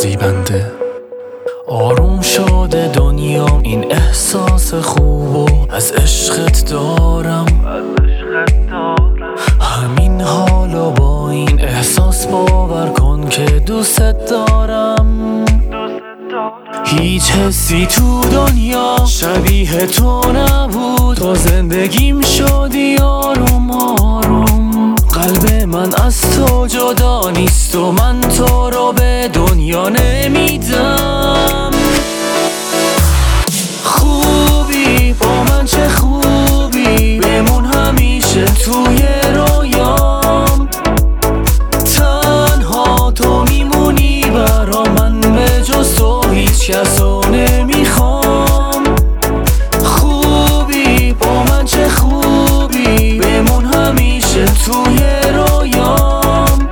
زیبنده. آروم شده دنیام، این احساس خوبو از عشقت دارم. همین حالا با این احساس باور کن که دوست دارم. هیچ حسی تو دنیا شبیه تو نبود، تو زندگیم شدی آروم آروم. قلب من از تو جدا نیست و من تو رو به دنیا نمیدم. خوبی با من، چه خوبی، بمون همیشه توی رویام. تنها تو میمونی برا من، به جز تو هیچ کسو نمیخوام. خوبی با من، چه خوبی، بمون همیشه توی رویام.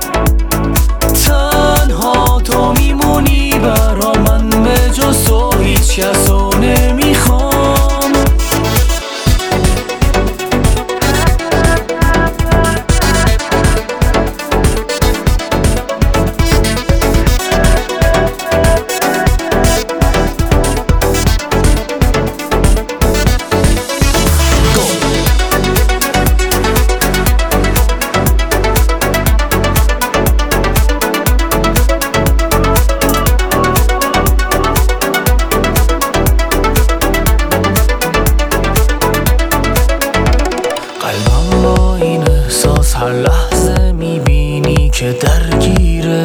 تنها تو میمونی برا من، به جز تو هیچ کسو نمیخوام. قلبم با این احساس هر لحظه میبینی که درگیره.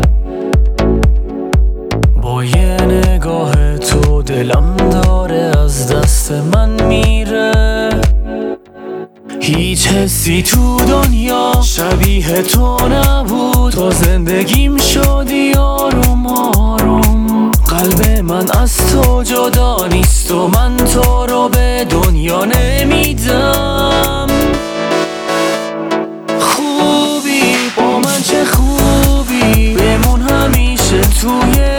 با یه نگاه تو دلم داره از دست من میره. هیچ حسی تو دنیا شبیه تو نبود، تو زندگیم شدی آروم آروم. قلب من از تو جدا نیست و من تو رو به دنیا نمیدم. خوبی با من، چه خوبی، بمون همیشه توی